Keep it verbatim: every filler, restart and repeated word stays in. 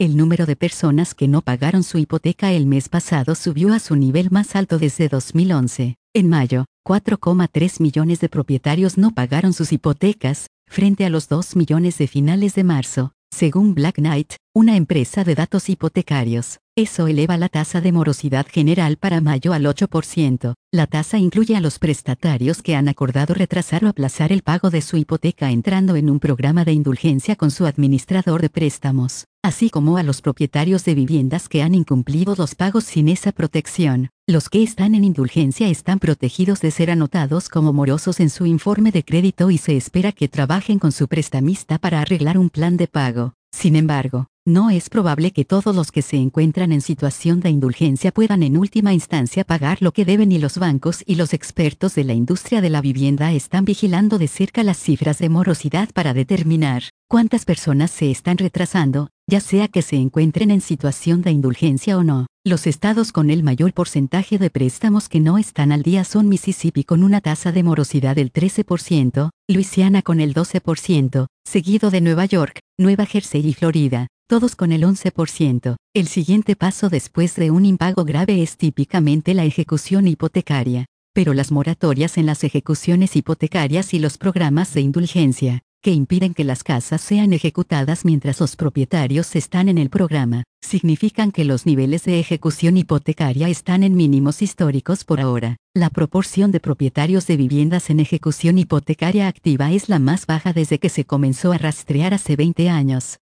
El número de personas que no pagaron su hipoteca el mes pasado subió a su nivel más alto desde dos mil once. En mayo, cuatro coma tres millones de propietarios no pagaron sus hipotecas, frente a los dos millones de finales de marzo, según Black Knight, una empresa de datos hipotecarios. Eso eleva la tasa de morosidad general para mayo al ocho por ciento. La tasa incluye a los prestatarios que han acordado retrasar o aplazar el pago de su hipoteca entrando en un programa de indulgencia con su administrador de préstamos, así como a los propietarios de viviendas que han incumplido los pagos sin esa protección. Los que están en indulgencia están protegidos de ser anotados como morosos en su informe de crédito y se espera que trabajen con su prestamista para arreglar un plan de pago. Sin embargo, no es probable que todos los que se encuentran en situación de indulgencia puedan en última instancia pagar lo que deben y los bancos y los expertos de la industria de la vivienda están vigilando de cerca las cifras de morosidad para determinar cuántas personas se están retrasando, ya sea que se encuentren en situación de indulgencia o no. Los estados con el mayor porcentaje de préstamos que no están al día son Mississippi con una tasa de morosidad del trece por ciento, Luisiana con el doce por ciento, seguido de Nueva York, Nueva Jersey y Florida, todos con el once por ciento. El siguiente paso después de un impago grave es típicamente la ejecución hipotecaria, pero las moratorias en las ejecuciones hipotecarias y los programas de indulgencia, que impiden que las casas sean ejecutadas mientras los propietarios están en el programa, significan que los niveles de ejecución hipotecaria están en mínimos históricos por ahora. La proporción de propietarios de viviendas en ejecución hipotecaria activa es la más baja desde que se comenzó a rastrear hace veinte años.